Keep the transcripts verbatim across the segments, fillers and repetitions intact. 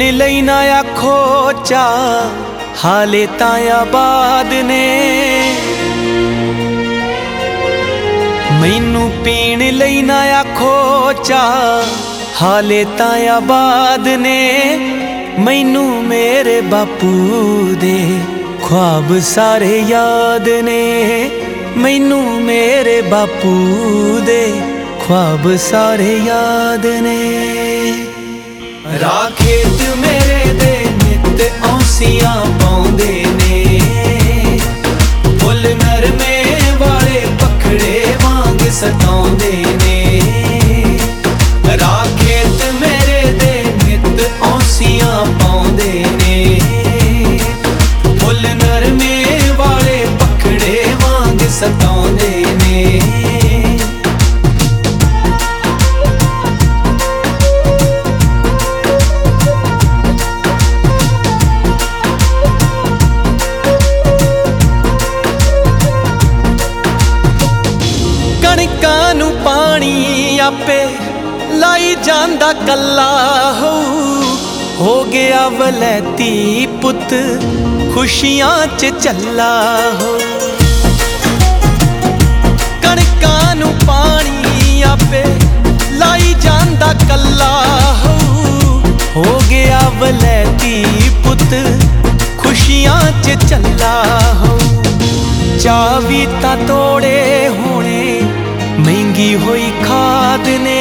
ਲਈ ਨਾ ਆਖੋ ਚਾ ਹਾਲੇ ਤਾਂ ਆਬਾਦ ਨੇ। ਮੈਨੂੰ ਪੀਣ ਲਈ ਨਾ ਆਖੋ ਚਾ ਹਾਲੇ ਤਾਂ ਆਬਾਦ ਨੇ। ਮੈਨੂੰ ਮੇਰੇ ਬਾਪੂ ਦੇ ख्वाब सारे याद ने। मैनू मेरे बापू दे ख्वाब सारे याद ने। राह खेत मेरे दे नित औंसियां पाउंदे ने। फुल नरमे वाले पखड़े वांग सताउंदे ने। राह खेत मेरे दे नित औंसियां पाउंदे ने। फुल नरमे वाले पखड़े वांग सताउंदे ने। कणकां नूं पानी आपे लाई जांदा कल्ला हो। हो गया वलैती पुत खुशियां च चला हो। कणकां नूं पानी आपे लाई जांदा कल्ला हो। हो गया वलैती पुत खुशियां च चला हो। चावी तां तोड़े होने महंगी होई खाद ने।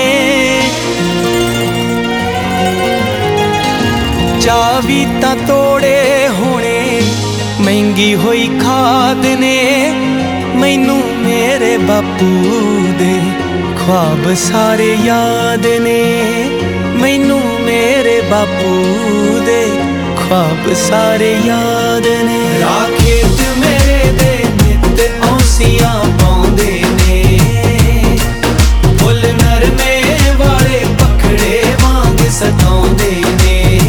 चावी तां तोड़े होने महंगी होई खाद ने। मैनू मेरे बापू दे ख्वाब सारे याद ने। मैनू मेरे बापू दे ख्वाब सारे याद ने। राह खेत मेरे दे नित औंसियां पाउंदे ने। फुल नरमे वाले पखड़े वांग सताउंदे ने।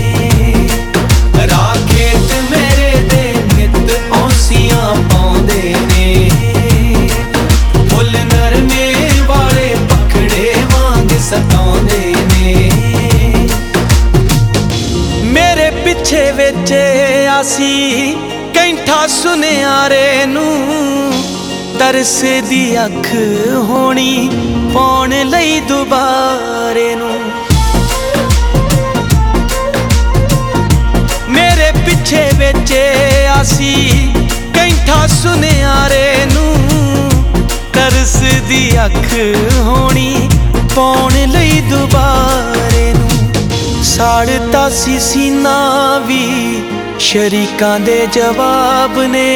राह खेत मेरे दे नित औंसियां पाउंदे ने। फुल नरमे वाले पखड़े वांग सताउंदे ने। मेरे पिछे वेचे आसी कैंठा सुनियारे नूं। तरस दी अख होनी पाउण लई दुबारे नूं। मेरे पिछे वेचे आसी कैंठा सुनियारे नूं। तरस दी अख होनी पाउण लई दुबारे नूं। साड़ता सी सीना भी शरीकां दे जवाब ने।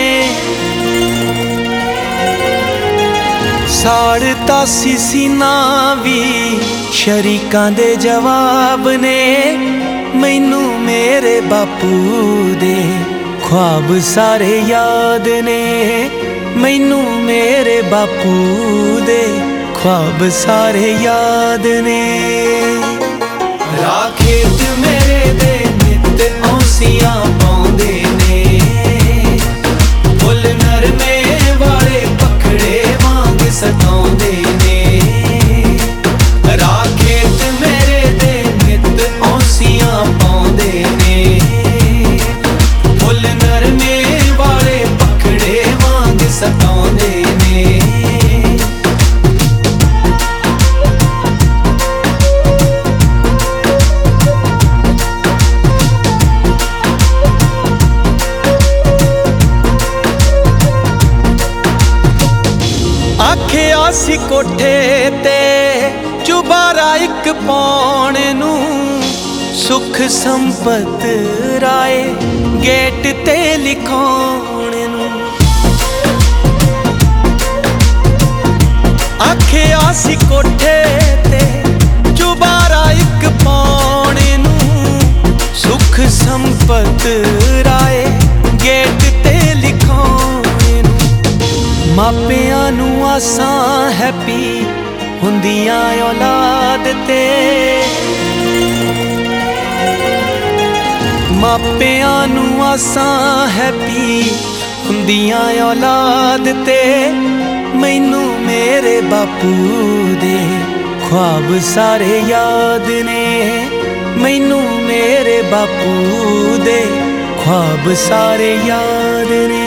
साड़ता सी सीना भी शरीकां दे जवाब ने। मैनू मेरे बापू दे ख्वाब सारे याद ने। मैनू मेरे बापू दे ख्वाब सारे याद ने। राह खेत मेरे दे नित औंसियां पाउंदे ने। फुल नरमे वाले पखड़े वांग सताउंदे ने। राह खेत मेरे दे नित औंसियां पाउंदे ने। फुल नरमे वाले पखड़े वांग सताउंदे ने। आखिया सी कोठे ते चुबारा इक पाउण नूं। सुख संपत राए गेट ते लिखाउण नूं। आखिया सी कोठे ते चुबारा इक पाउण नूं। सुख संपत राए गेट ते लिखाउण नूं। मापियां नूं आसां हैप्पी हुंदियां औलाद ते। मापियां नूं आसां हैप्पी हुंदियां औलाद ते। मैनू मेरे बापू दे ख्वाब सारे याद ने। मैनू मेरे ਬਾਪੂ ਦੇ ख्वाब ਸਾਰੇ ਯਾਦ ਨੇ।